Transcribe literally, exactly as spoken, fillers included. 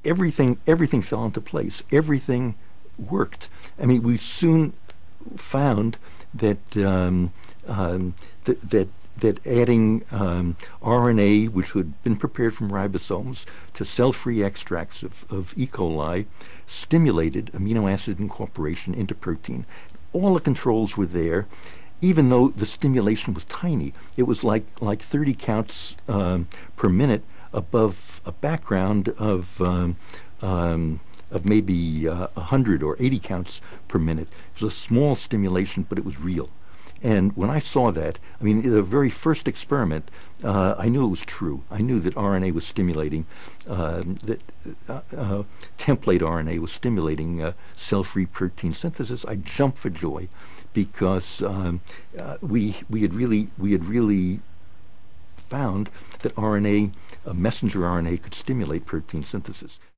everything everything fell into place. Everything worked. I mean, we soon found that um, um, th- that that adding um, R N A, which had been prepared from ribosomes, to cell-free extracts of, of E. coli, stimulated amino acid incorporation into protein. All the controls were there, even though the stimulation was tiny. It was like like thirty counts um, per minute above a background of um, um, of maybe uh, one hundred or eighty counts per minute. It was a small stimulation, but it was real. And when I saw that, I mean, the very first experiment, uh, I knew it was true. I knew that R N A was stimulating, uh, that uh, uh, template R N A was stimulating uh, cell-free protein synthesis. I jumped for joy, because um, uh, we we had really we had really found that R N A, a messenger R N A, could stimulate protein synthesis.